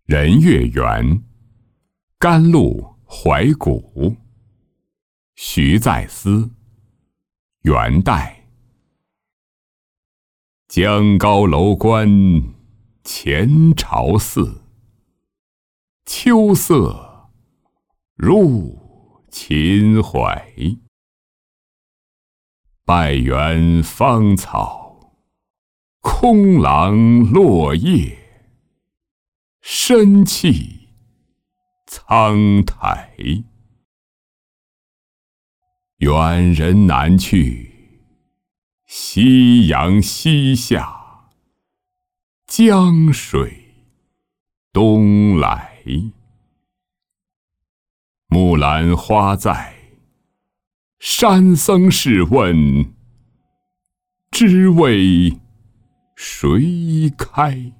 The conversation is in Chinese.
人月圆，甘露怀古。徐再思，元代。江高楼观前朝寺，秋色入秦淮。拜园芳草，空廊落叶，深泣苍苔。远人南去，夕阳西下，江水东来。木兰花在，山僧试问，知为谁开？